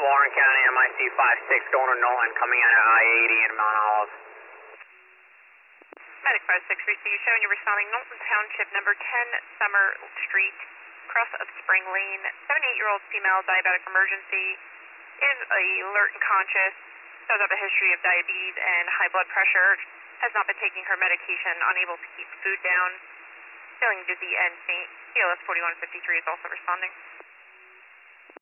Warren County, MIC 56, going to Nolan, coming out of I-80 in Mount Olive. Medic 56 received, showing you responding Knowlton Township, number 10 Summer Street, cross of Spring Lane. 78-year-old female, diabetic emergency, is alert and conscious, does have a history of diabetes and high blood pressure, has not been taking her medication, unable to keep food down, feeling dizzy and faint. CLS 4153 is also responding.